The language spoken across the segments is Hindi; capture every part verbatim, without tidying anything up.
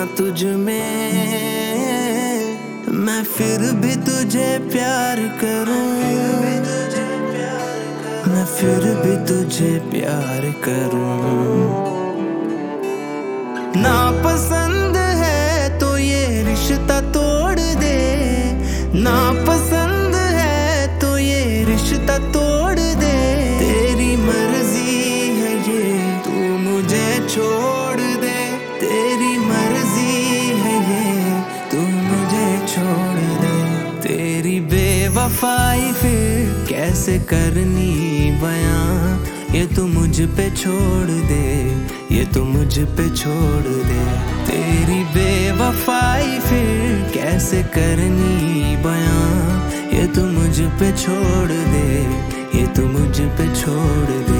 ना तुझ में, मैं फिर भी तुझे प्यार करूं, मैं फिर भी तुझे प्यार करूं। ना पसंद है तो ये रिश्ता तोड़ दे, ना पसंद है तो ये रिश्ता तोड़ दे। तेरी मर्जी है ये तू मुझे छोड़ दे, तेरी मर्जी है ये तू मुझे छोड़ दे। तेरी बेवफाई फिर कैसे करनी बयां, ये तू मुझ पे छोड़ दे, ये तू मुझ पे छोड़ दे। तेरी बेवफाई फिर कैसे करनी बयां, ये तू मुझ पे छोड़ दे, ये तू मुझ पे छोड़ दे।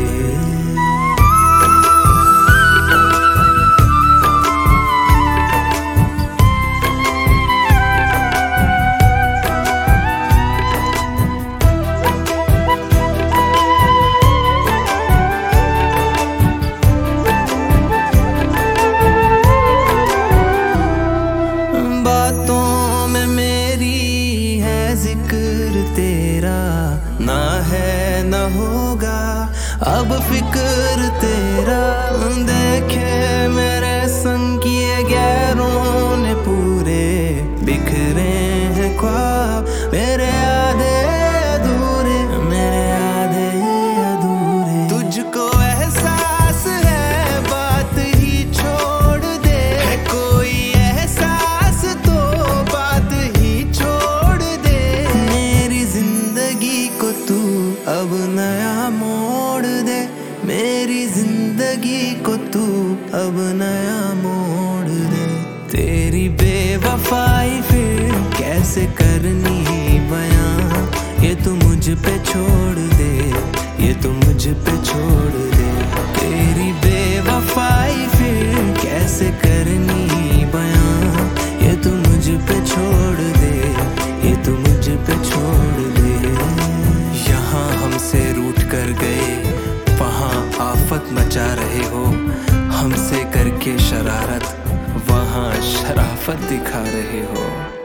बातों में मेरी है जिक्र तेरा, ना है न होगा अब फिक्र तेरा। देखे मेरे संग किए गैरों ने पूरे, बिखरे हैं ख्वाब मेरे आधे अधूरे, मेरे आधे अधूरे। तुझको एहसास है बात ही छोड़ दे, है कोई एहसास तो बात ही छोड़ दे। मेरी जिंदगी को तू अब नया मोड़ दे, मेरी जिंदगी को तू अब नया मोड़ दे। तेरी बेवफाई फिर कैसे करनी बयां, ये तू मुझ पे छोड़ दे, ये तू मुझ पे छोड़ दे। तेरी बेवफाई फिर कैसे करनी बयां, ये तू मुझ पे छोड़ दे, ये तू मुझ पे छोड़ दे। यहाँ हमसे रूठ कर गए, वहाँ आफत मचा रहे हो, हमसे करके शरारत वहाँ शराफत दिखा रहे हो।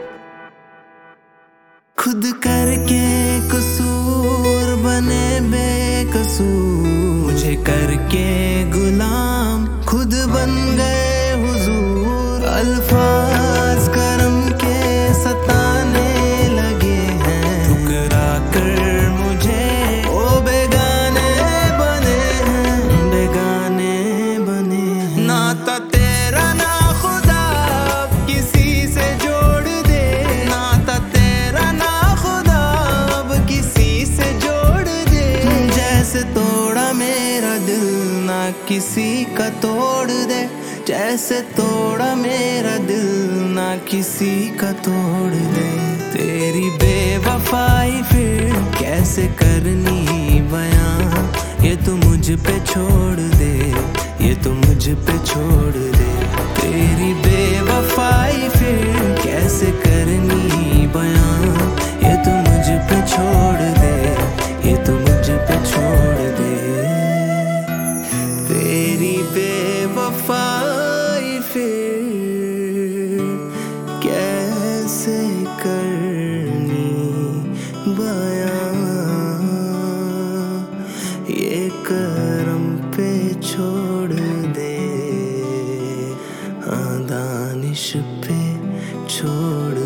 खुद करके कसूर बने बेकसूर, मुझे करके गुलाम खुद बन गए हुजूर। अल्फाज करम के सताने लगे हैं, ठुकरा कर मुझे ओ बेगाने बने हैं, बेगाने बने हैं। नाता तेरा ना खुदा अब किसी से जोड़ दे, नाता तेरा ना खुदा अब किसी से जोड़ दे। जैसे तोड़ा मेरा दिल ना किसी का तोड़ दे, जैसे तोड़ा मेरा दिल ना किसी का तोड़ दे। तेरी बेवफाई फिर कैसे करनी बयां, ये तू मुझ पे छोड़ दे, ये तू मुझ पे छोड़ दे। तेरी बेवफाई फिर कैसे करनी बयां, ये तू मुझ पे छोड़ दे, ये तू मुझ पे छोड़ दे। तेरी बेवफाई फिर कैसे करनी बयां, ये करम पे छोड़ दे, हाँ दानिश पे छोड़